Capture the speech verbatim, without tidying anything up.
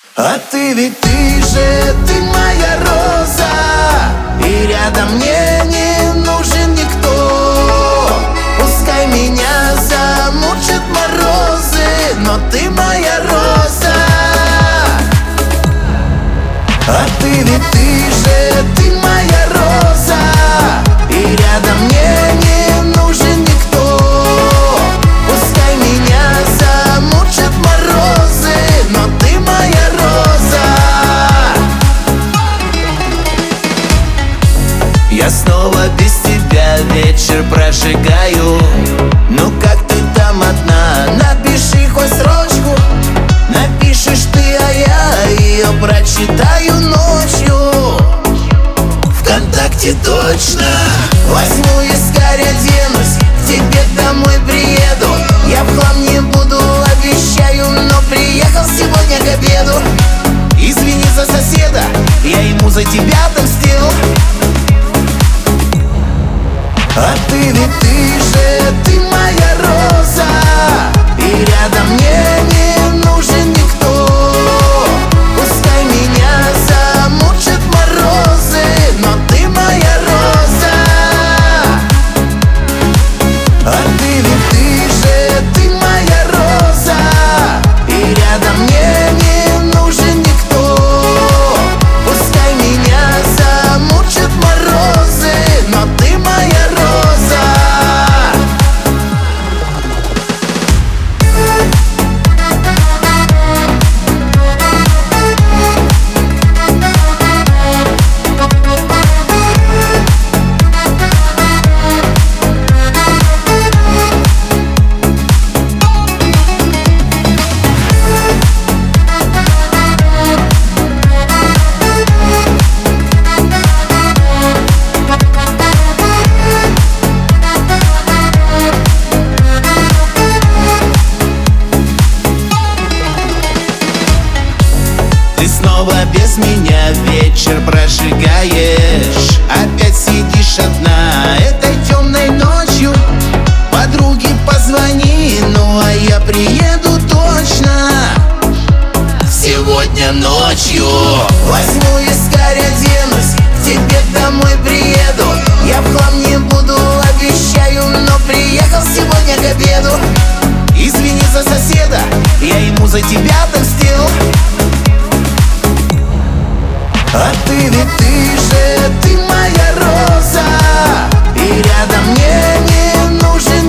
А ты ведь ты же, ты моя роза, и рядом мне не нужен никто. Пускай меня замучат морозы, но ты моя роза. А ты ведь ты же, ты моя роза, и рядом мне не нужен никто. Пускай меня замучат морозы, но ты моя роза. Я снова без тебя вечер прожигаю. Ну как ты там одна, напиши хоть строчку. Напишешь ты, а я ее прочитаю ночью. ВКонтакте точно. Возьму искарь, оденусь, к тебе домой приеду. Я в хлам не буду, обещаю, но приехал сегодня к обеду. Извини за соседа, я ему за тебя отомстил. А ты ведь ты же, ты моя роза, и рядом мне не нужен никто. Пускай меня замучат морозы, но ты моя роза. А ты ведь ты же, ты моя роза, и рядом мне не нужен никто. Пускай меня замучат морозы, но ты моя роза. Ты снова без меня вечер прожигаешь. Опять сидишь одна этой темной ночью. Подруге позвони, ну а я приеду точно сегодня ночью. Возьму искарь, оденусь, к тебе домой приеду. Я в хлам не буду, обещаю, но приехал сегодня к обеду. Извини за соседа, я ему за тебя отомстил. А ты ведь ты же, ты моя роза, и рядом мне не нужен